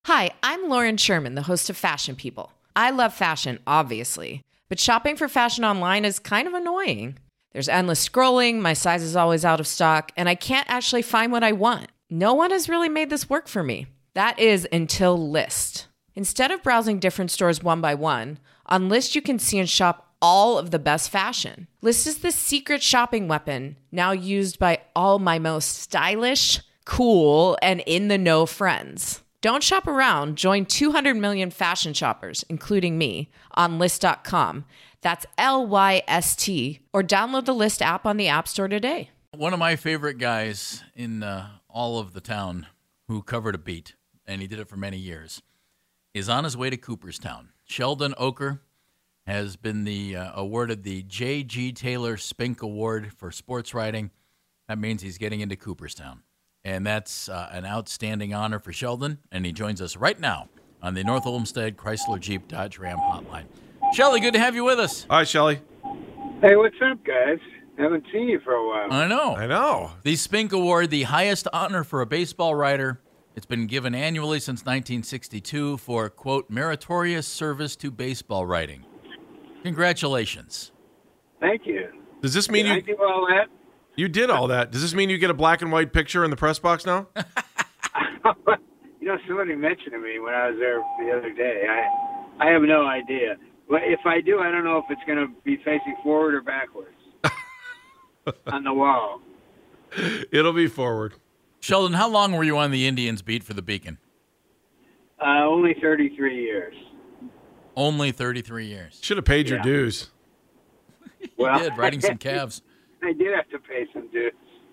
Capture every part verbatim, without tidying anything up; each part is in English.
Hi, I'm Lauren Sherman, the host of Fashion People. I love fashion, obviously, but shopping for fashion online is kind of annoying. There's endless scrolling, my size is always out of stock, and I can't actually find what I want. No one has really made this work for me. That is until Lyst. Instead of browsing different stores one by one, on Lyst you can see and shop all of the best fashion. Lyst is the secret shopping weapon, now used by all my most stylish, cool, and in-the-know friends. Don't shop around. Join two hundred million fashion shoppers, including me, on Lyst dot com. That's L Y S T. Or download the Lyst app on the App Store today. One of my favorite guys in uh, all of the town who covered a beat, and he did it for many years, is on his way to Cooperstown. Sheldon Oker has been the uh, awarded the J G. Taylor Spink Award for sports writing. That means he's getting into Cooperstown. And that's uh, an outstanding honor for Sheldon, and he joins us right now on the North Olmsted Chrysler Jeep Dodge Ram hotline. Shelly, good to have you with us. Hi, Shelly. Hey, what's up, guys? Haven't seen you for a while. I know. I know. The Spink Award, the highest honor for a baseball writer. It's been given annually since nineteen sixty-two for, quote, meritorious service to baseball writing. Congratulations. Thank you. Does this mean Did I you do all that? you did all that? Does this mean you get a black and white picture in the press box now? You know, somebody mentioned to me when I was there the other day. I I have no idea. But if I do, I don't know if it's going to be facing forward or backwards on the wall. It'll be forward. Sheldon, how long were you on the Indians beat for the Beacon? Uh, only thirty-three years. Only thirty-three years. Should have paid your Yeah. dues. You Well, did, writing some calves. I did have to pay some dues.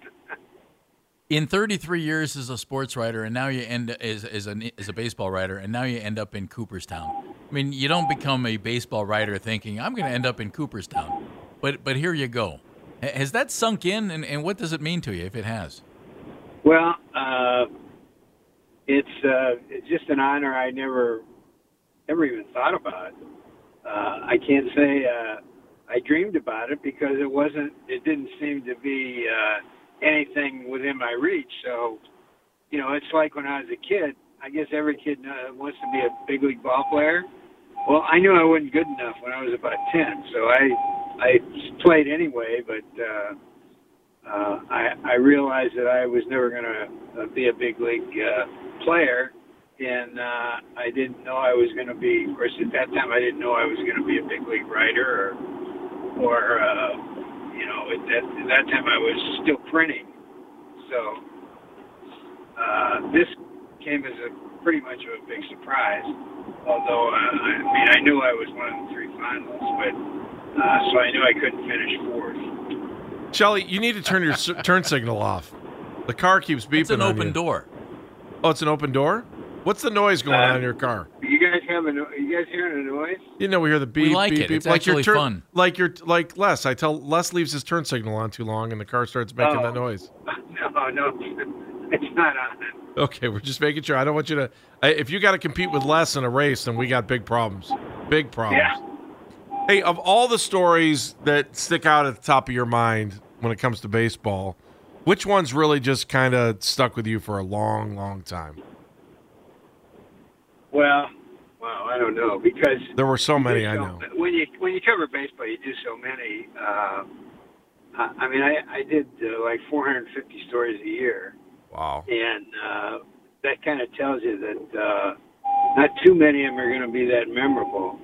In thirty-three years as a sports writer, and now you end as as a as a baseball writer, and now you end up in Cooperstown. I mean, you don't become a baseball writer thinking I'm going to end up in Cooperstown, but but here you go. H- Has that sunk in, and, and what does it mean to you if it has? Well, uh, it's uh, it's just an honor I never never even thought about. Uh, I can't say uh, I dreamed about it because it wasn't. It didn't seem to be uh, anything within my reach. So, you know, it's like when I was a kid. I guess every kid uh, wants to be a big league ball player. Well, I knew I wasn't good enough when I was about ten, so I I played anyway. But uh, uh, I I realized that I was never going to uh, be a big league uh, player. And uh, I didn't know I was going to be, of course, at that time I didn't know I was going to be a big league writer or, or uh, you know, at that, at that time I was still printing. So uh, this came as a pretty much of a big surprise, although, uh, I mean, I knew I was one of the three finalists, but uh, so I knew I couldn't finish fourth. Shelly, you need to turn your s- turn signal off. The car keeps beeping It's an on open you. door. Oh, it's an open door? What's the noise going Uh, on in your car? You guys have a no- you guys hearing a noise? You know, we hear the beep, like beep, it. beep. It's like your actually turn, fun. Like your like Les. I tell Les leaves his turn signal on too long, and the car starts making Oh. that noise. No, no, it's not on. Okay, we're just making sure. I don't want you to. I- If you got to compete with Les in a race, then we got big problems. Big problems. Yeah. Hey, of all the stories that stick out at the top of your mind when it comes to baseball, which one's really just kind of stuck with you for a long, long time? Well, well, I don't know because There were so you many, do I so- know. When you when you cover baseball, you do so many. Uh, I I mean, I I did uh, like four hundred fifty stories a year, Wow. and uh, that kind of tells you that uh, not too many of them are going to be that memorable.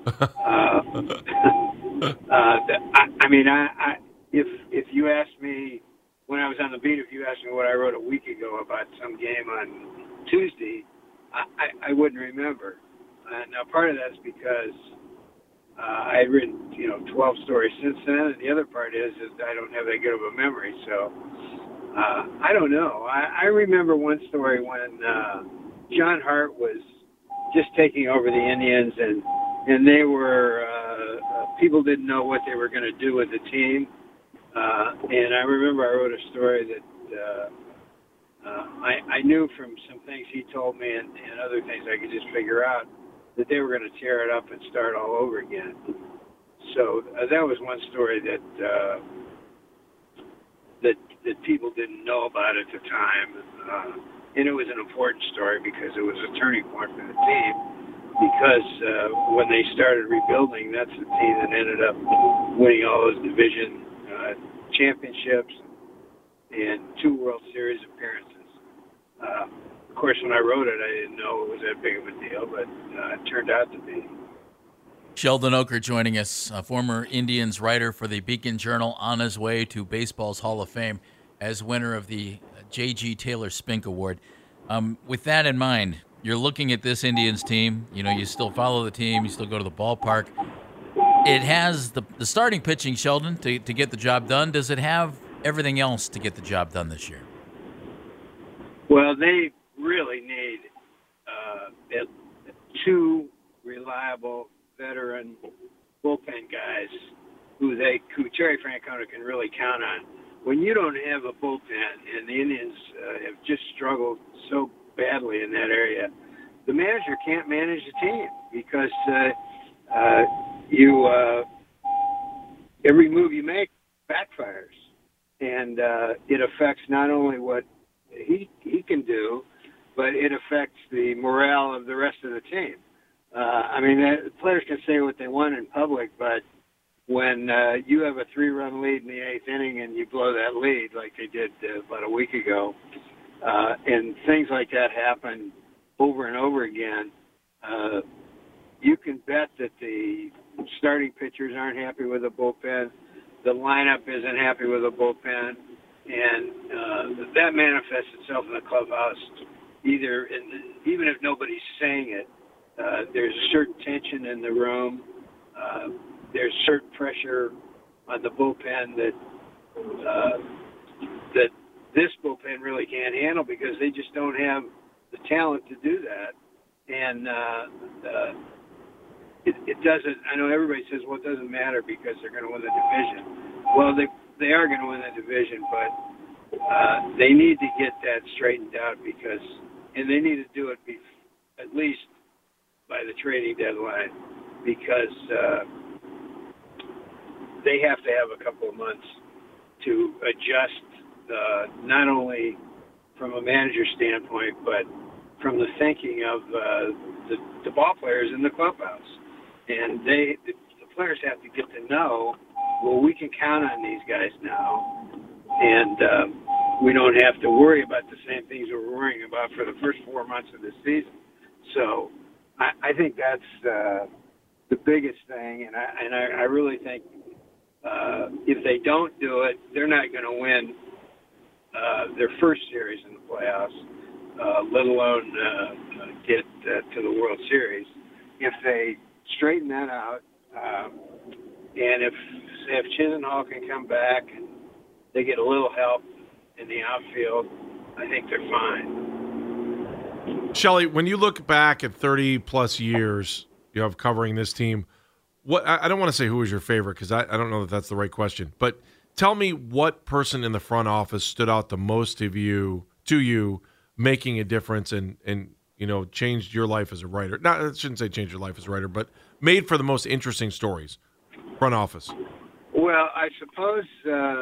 uh, uh, the- I, I mean, I, I if if you asked me when I was on the beat, if you asked me what I wrote a week ago about some game on Tuesday, I, I, I wouldn't remember. Uh, now, part of that's because uh, I had written, you know, twelve stories since then, and the other part is that I don't have that good of a memory. So uh, I don't know. I, I remember one story when uh, John Hart was just taking over the Indians, and and they were uh, uh, people didn't know what they were going to do with the team. Uh, and I remember I wrote a story that. Uh, Uh, I, I knew from some things he told me and, and other things I could just figure out that they were going to tear it up and start all over again. So uh, that was one story that uh, that that people didn't know about at the time. Uh, and it was an important story because it was a turning point for the team. Because uh, when they started rebuilding, that's the team that ended up winning all those division uh, championships and two World Series appearances. Uh, of course, when I wrote it, I didn't know it was that big of a deal, but uh, it turned out to be. Sheldon Oker joining us, a former Indians writer for the Beacon Journal, on his way to baseball's Hall of Fame as winner of the J G. Taylor Spink Award. Um, with that in mind, you're looking at this Indians team. You know, you still follow the team. You still go to the ballpark. It has the, the starting pitching, Sheldon, to, to get the job done. Does it have everything else to get the job done this year? Well, they really need uh, two reliable veteran bullpen guys who they who Terry Francona can really count on. When you don't have a bullpen, and the Indians uh, have just struggled so badly in that area, the manager can't manage the team because uh, uh, you uh, every move you make backfires, and uh, it affects not only what he he can do, but it affects the morale of the rest of the team. Uh, I mean, the players can say what they want in public, but when uh, you have a three-run lead in the eighth inning and you blow that lead like they did uh, about a week ago, uh, and things like that happen over and over again, uh, you can bet that the starting pitchers aren't happy with the bullpen, the lineup isn't happy with the bullpen, and uh, that manifests itself in the clubhouse. Either, in, even if nobody's saying it, uh, there's a certain tension in the room. Uh, there's certain pressure on the bullpen that uh, that this bullpen really can't handle because they just don't have the talent to do that. And uh, uh, it, it doesn't. I know everybody says, "Well, it doesn't matter because they're going to win the division." Well, they they are going to win the division, but uh, they need to get that straightened out because, and they need to do it be, at least by the trading deadline because. Uh, They have to have a couple of months to adjust, uh, not only from a manager standpoint, but from the thinking of uh, the, the ball players in the clubhouse. And they, the, the players have to get to know, well, we can count on these guys now, and uh, we don't have to worry about the same things we were worrying about for the first four months of the season. So I, I think that's uh, the biggest thing, and I, and I, I really think Uh, if they don't do it, they're not going to win uh, their first series in the playoffs, uh, let alone uh, get uh, to the World Series. If they straighten that out, um, and if if Chisenhall can come back and they get a little help in the outfield, I think they're fine. Shelley, when you look back at thirty plus years you know, of covering this team, What I don't want to say who was your favorite because I, I don't know that that's the right question. But tell me what person in the front office stood out the most of you to you, making a difference and and you know changed your life as a writer. Not I shouldn't say changed your life as a writer, but made for the most interesting stories. Front office. Well, I suppose uh,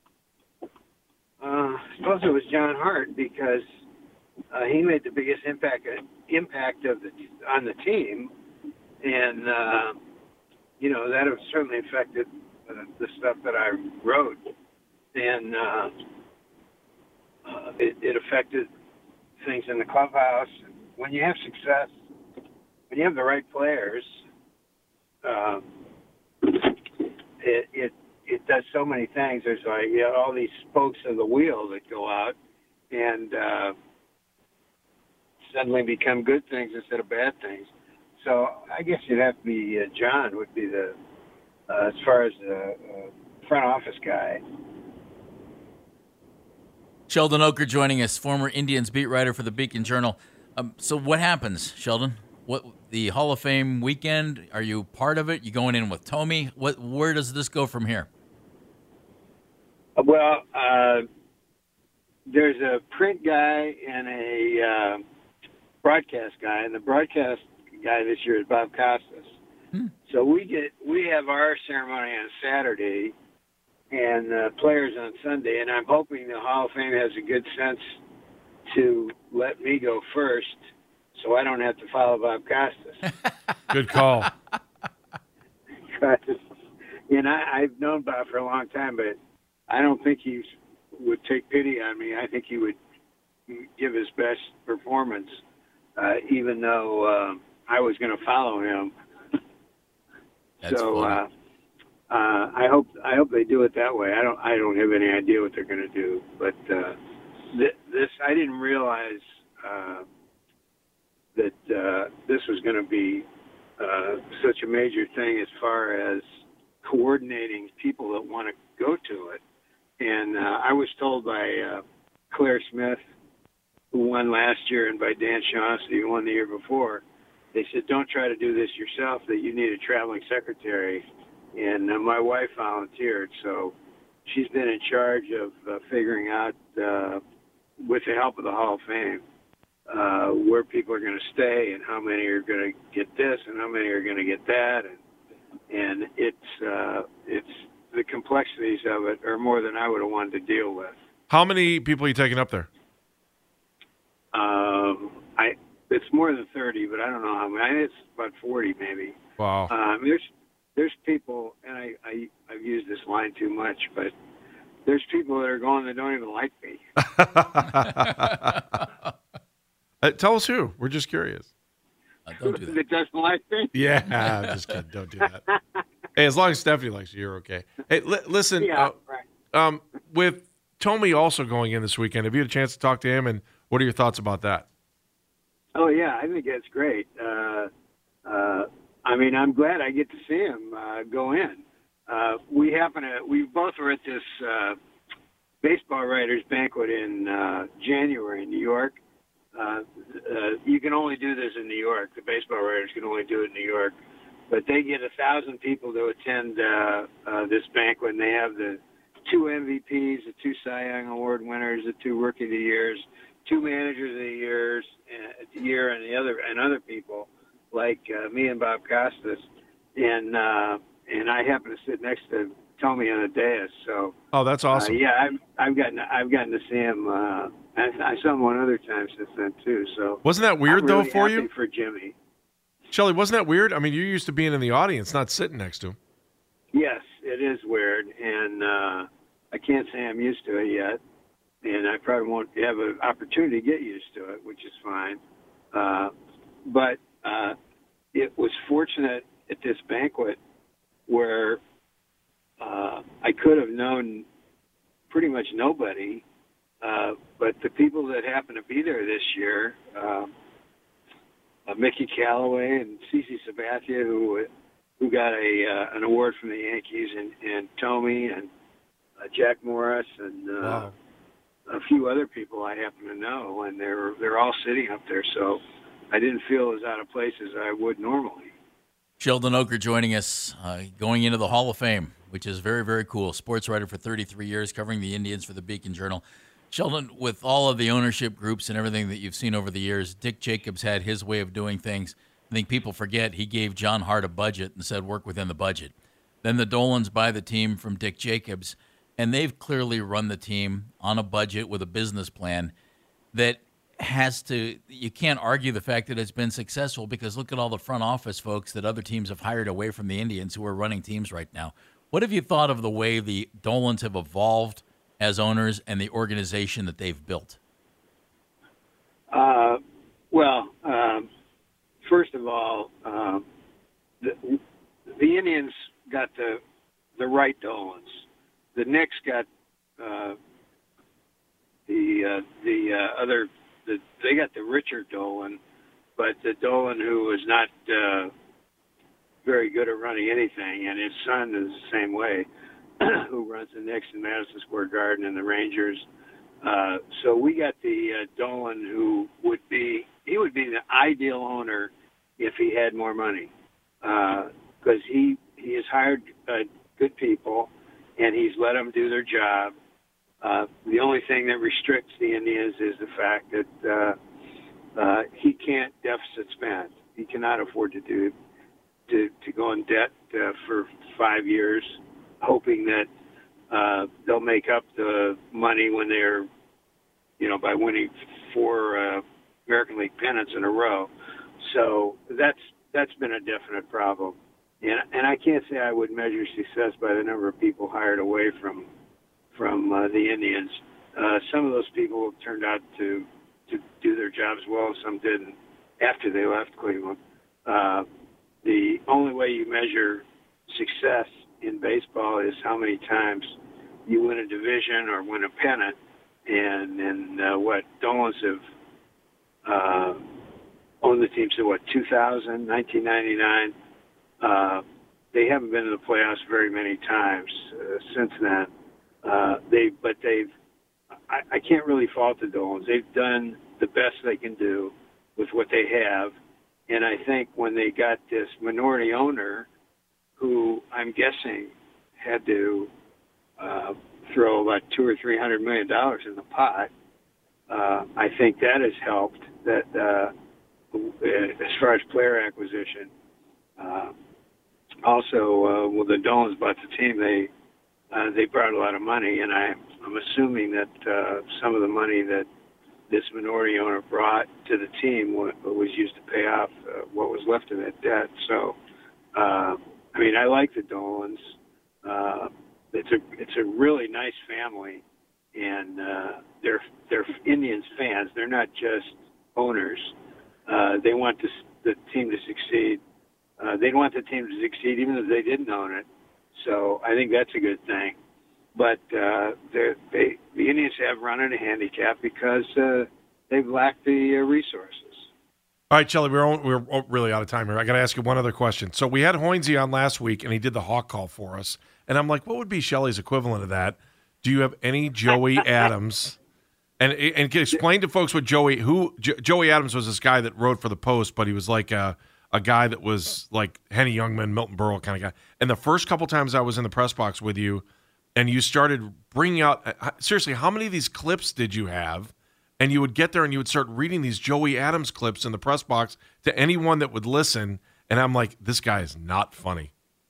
uh, I suppose it was John Hart because uh, he made the biggest impact impact of the on the team, and. Uh, You know, that have certainly affected uh, the stuff that I wrote. And uh, uh, it, it affected things in the clubhouse. When you have success, when you have the right players, uh, it, it it does so many things. There's like you know, all these spokes of the wheel that go out and uh, suddenly become good things instead of bad things. So I guess you'd have to be uh, John would be the uh, as far as the uh, front office guy. Sheldon Oker joining us, former Indians beat writer for the Beacon Journal. Um, so what happens, Sheldon? What the Hall of Fame weekend? Are you part of it? You going in with Tommy? What? Where does this go from here? Well, uh, there's a print guy and a uh, broadcast guy, and the broadcast guy this year is Bob Costas. Hmm. So we get we have our ceremony on Saturday and uh, players on Sunday, and I'm hoping the Hall of Fame has a good sense to let me go first so I don't have to follow Bob Costas. Good call. Because, you know, I've known Bob for a long time, but I don't think he would take pity on me. I think he would give his best performance, uh, even though uh, I was going to follow him. That's so funny. uh, uh, I hope I hope they do it that way. I don't I don't have any idea what they're going to do, but uh, th- this I didn't realize uh, that uh, this was going to be uh, such a major thing as far as coordinating people that want to go to it. And uh, I was told by uh, Claire Smith, who won last year, and by Dan Shaughnessy, who won the year before, they said, don't try to do this yourself, that you need a traveling secretary. And uh, my wife volunteered, so she's been in charge of uh, figuring out, uh, with the help of the Hall of Fame, uh, where people are going to stay and how many are going to get this and how many are going to get that. And, and it's, uh, it's the complexities of it are more than I would have wanted to deal with. How many people are you taking up there? Um, I it's more than thirty, but I don't know how many. I think it's about forty, maybe. Wow. Um, there's there's people, and I, I I've used this line too much, but there's people that are going that don't even like me. uh, tell us who. We're just curious. Uh, don't do that. That doesn't like me. Yeah, I'm just kidding. Don't do that. Hey, as long as Stephanie likes you, you're okay. Hey, li- listen. Yeah, uh, right. um, with Tommy also going in this weekend, have you had a chance to talk to him, and what are your thoughts about that? Oh yeah, I think that's great. Uh, uh, I mean, I'm glad I get to see him uh, go in. Uh, we happen to, we both were at this uh, baseball writers banquet in uh, January in New York. Uh, uh, you can only do this in New York. The baseball writers can only do it in New York. But they get a thousand people to attend uh, uh, this banquet, and they have the two M V Ps, the two Cy Young Award winners, the two Rookie of the Years, two Managers of the Years, uh, year, and the other and other people like uh, me and Bob Costas, and uh, and I happen to sit next to Tommy on the dais. So Oh, that's awesome. uh, yeah, I've I've gotten I've gotten to see him. Uh, I, I saw him one other time since then too. So Wasn't that weird I'm though really for happy you, for Jimmy? Shelley? Wasn't that weird? I mean, you're used to being in the audience, not sitting next to him. Yes, it is weird, and uh, I can't say I'm used to it yet, and I probably won't have an opportunity to get used to it, which is fine. Uh, but uh, it was fortunate at this banquet where uh, I could have known pretty much nobody, uh, but the people that happened to be there this year, uh, uh, Mickey Callaway and Cece Sabathia, who who got a uh, an award from the Yankees, and, and Tommy and uh, Jack Morris and uh, Wow. a few other people I happen to know, and they're they're all sitting up there, so I didn't feel as out of place as I would normally. Sheldon Oker joining us, uh, going into the Hall of Fame, which is very, very cool. Sports writer for thirty-three years, covering the Indians for the Beacon Journal. Sheldon, with all of the ownership groups and everything that you've seen over the years, Dick Jacobs had his way of doing things. I think people forget he gave John Hart a budget and said work within the budget. Then the Dolans buy the team from Dick Jacobs, and they've clearly run the team on a budget with a business plan that has to, you can't argue the fact that it's been successful, because look at all the front office folks that other teams have hired away from the Indians who are running teams right now. What have you thought of the way the Dolans have evolved as owners and the organization that they've built? Uh, well, um, first of all, um, the, the Indians got the the right Dolans. The Knicks got uh, the uh, the uh, other. The, they got the Richard Dolan, but the Dolan who was not uh, very good at running anything, and his son is the same way, who runs the Knicks in Madison Square Garden and the Rangers. Uh, so we got the uh, Dolan who would be, he would be the ideal owner if he had more money, because uh, he, he has hired uh, good people, and he's let them do their job. Uh, the only thing that restricts the Indians is the fact that uh, uh, he can't deficit spend. He cannot afford to do to to go in debt uh, for five years, hoping that uh, they'll make up the money when they're, you know, by winning four uh, American League pennants in a row. So that's that's been a definite problem. And and I can't say I would measure success by the number of people hired away from from uh, the Indians. Uh, some of those people turned out to to do their jobs well. Some didn't after they left Cleveland. Uh, the only way you measure success in baseball is how many times you win a division or win a pennant. And and uh, what Dolans have uh, owned the team since what two thousand, nineteen ninety-nine. Uh, they haven't been in the playoffs very many times uh, since then. Uh, they, but they've. I, I can't really fault the Dolans. They've done the best they can do with what they have, and I think when they got this minority owner, who I'm guessing had to uh, throw about two or three hundred million dollars in the pot, uh, I think that has helped. That uh, as far as player acquisition. Uh, also, uh, when the Dolans bought the team, they uh, they brought a lot of money, and I, I'm assuming that uh, some of the money that this minority owner brought to the team was, was used to pay off uh, what was left of that debt. So, uh, I mean, I like the Dolans. Uh, it's a it's a really nice family, and uh, they're they're Indians fans. They're not just owners. Uh, they want this, the team to succeed. Uh, they'd want the team to succeed even if they didn't own it. So I think that's a good thing. But uh, they, the Indians have run into a handicap because uh, they've lacked the uh, resources. All right, Shelly, we're, on, we're really out of time here. I got to ask you one other question. So we had Hoynesy on last week, and he did the Hawk Call for us. And I'm like, what would be Shelly's equivalent of that? Do you have any Joey Adams? And and can explain to folks what Joey, who jo- Joey Adams was this guy that wrote for the Post, but he was like a, a guy that was like Henny Youngman, Milton Berle kind of guy. And the first couple times I was in the press box with you, and you started bringing out, seriously, how many of these clips did you have? And you would get there and you would start reading these Joey Adams clips in the press box to anyone that would listen. And I'm like, this guy is not funny.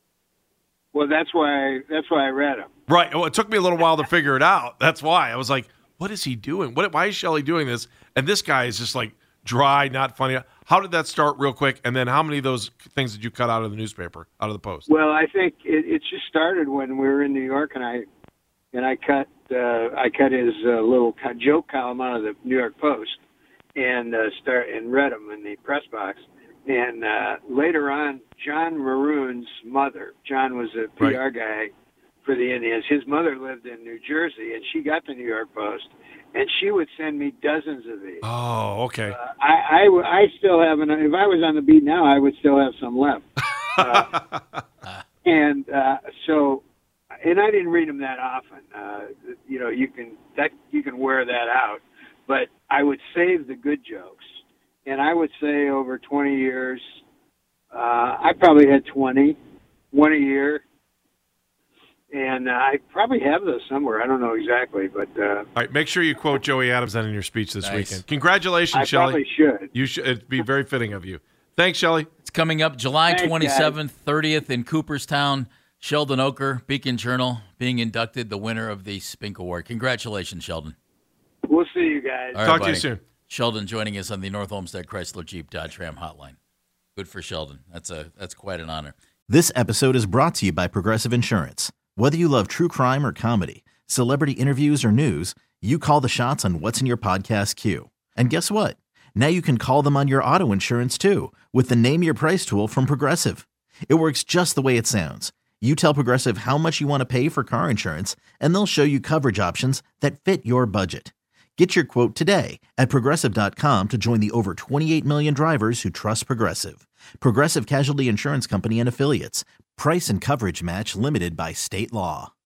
Well, that's why that's why I read him. Right. Well, it took me a little while to figure it out. That's why. I was like, what is he doing? What? Why is Shelly doing this? And this guy is just like dry, not funny. How did that start real quick? And then how many of those things did you cut out of the newspaper, out of the Post? Well, I think it, it just started when we were in New York, and I and I cut uh, I cut his uh, little joke column out of the New York Post and uh, start and read him in the press box. And uh, later on, John Maroon's mother, John was a P R right. guy for the Indians. His mother lived in New Jersey, and she got the New York Post, and she would send me dozens of these. Oh, okay. Uh, I, I, I still have, an, if I was on the beat now, I would still have some left. Uh, and uh, so, and I didn't read them that often. Uh, you know, you can that you can wear that out, but I would save the good jokes. And I would say over twenty years, uh, I probably had twenty, one a year. And uh, I probably have those somewhere. I don't know exactly, but uh, all right. Make sure you quote Joey Adams then in your speech this nice. weekend. Congratulations, I Shelly. Probably should. You should. It'd be very fitting of you. Thanks, Shelly. It's coming up July Thanks, twenty-seventh, thirtieth in Cooperstown. Sheldon Oker, Beacon Journal, being inducted the winner of the Spink Award. Congratulations, Sheldon. We'll see you guys. All right, Talk buddy. to you soon. Sheldon joining us on the North Olmsted Chrysler Jeep Dodge Ram hotline. Good for Sheldon. That's a that's quite an honor. This episode is brought to you by Progressive Insurance. Whether you love true crime or comedy, celebrity interviews or news, you call the shots on what's in your podcast queue. And guess what? Now you can call them on your auto insurance too with the Name Your Price tool from Progressive. It works just the way it sounds. You tell Progressive how much you want to pay for car insurance, and they'll show you coverage options that fit your budget. Get your quote today at Progressive dot com to join the over twenty-eight million drivers who trust Progressive. Progressive Casualty Insurance Company and Affiliates. Price and coverage match limited by state law.